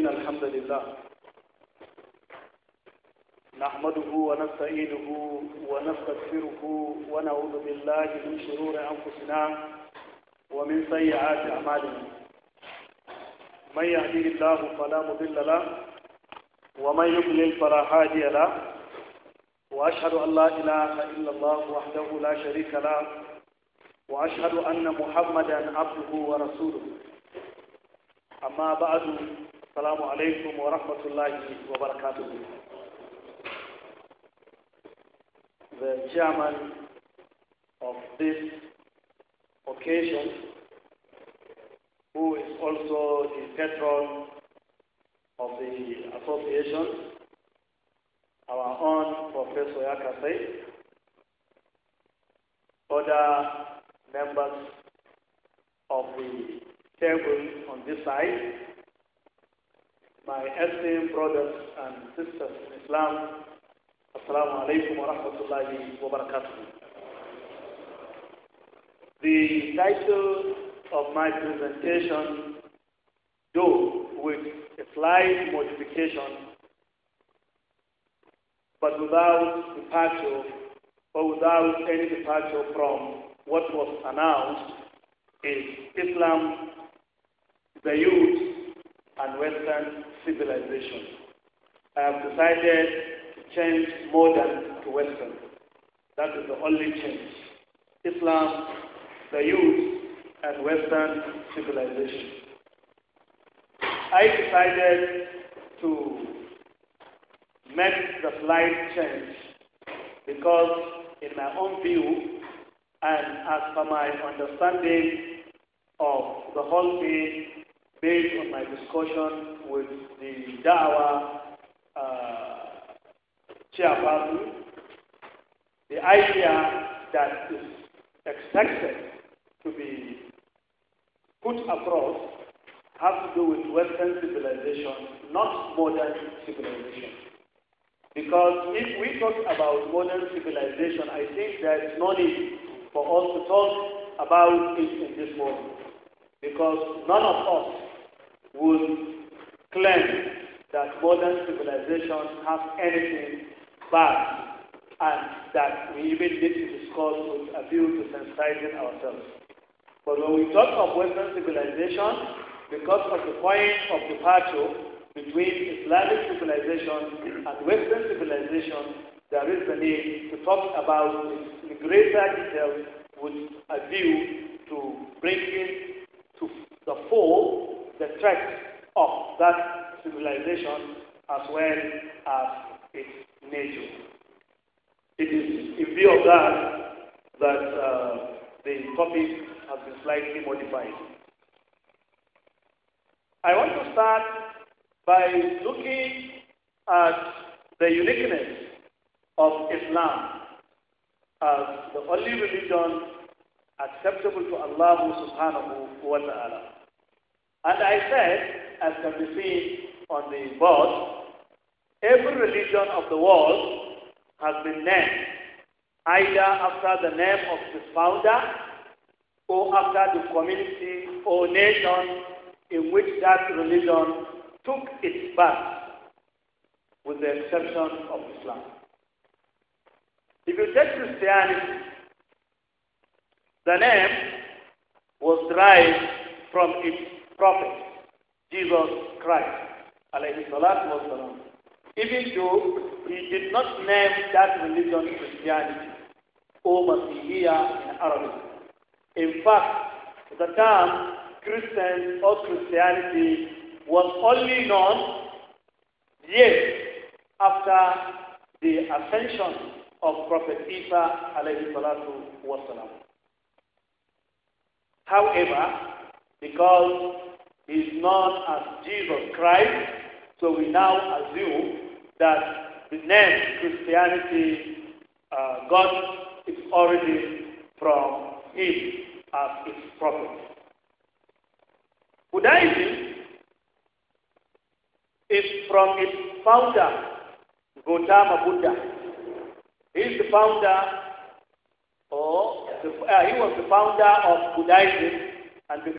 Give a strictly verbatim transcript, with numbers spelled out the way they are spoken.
إن الحمد لله نحمده ونستعينه ونستغفره ونعوذ بالله من شرور أنفسنا ومن سيئات أعمالنا من يهده الله فلا مضل له ومن يضلل فلا هادي له وأشهد أن لا إله إلا الله وحده لا شريك له وأشهد أن محمدا عبده ورسوله أما بعد السلام عليكم ورحمة الله وبركاته. The chairman of this occasion, who is also the patron of the association, our own Professor Yakase, other members of the table on this side, my esteemed brothers and sisters in Islam, Assalamu alaikum wa rahmatullahi wa barakatuh. The title of my presentation, though with a slight modification, but without departure or without any departure from what was announced, is Islam, the youth, and Western civilization. I have decided to change modern to Western. That is the only change. Islam, the youth, and Western civilization. I decided to make the slight change because in my own view and as per my understanding of the whole thing based on my discussion with the Dawah uh, chairperson, the idea that is expected to be put across has to do with Western civilization, not modern civilization. Because if we talk about modern civilization, I think there is no need for us to talk about it in this world. Because none of us would claim that modern civilization has anything bad and that we even need to discuss with a view to sensitizing ourselves. But when we talk of Western civilization, because of the point of departure between Islamic civilization and Western civilization, there is the need to talk about it in greater detail with a view to bringing to the fore the threat of that civilization as well as its nature. It is in view of that that uh, the topic has been slightly modified. I want to start by looking at the uniqueness of Islam as the only religion acceptable to Allah subhanahu wa ta'ala. And I said, as can be seen on the board, every religion of the world has been named either after the name of its founder or after the community or nation in which that religion took its birth, with the exception of Islam. If you take Christianity, the name was derived from its prophet, Jesus Christ, alayhi salatu wasalam. Even though he did not name that religion Christianity or Masihiyya in Arabic. In fact, the term Christian or Christianity was only known years after the ascension of Prophet Isa alayhi salatu wasalam. However, because he is known as Jesus Christ, so we now assume that the name Christianity uh, got its origin from him as its prophet. Buddhism is from its founder, Gautama Buddha. He is the founder, or the, uh, he was the founder of Buddhism, and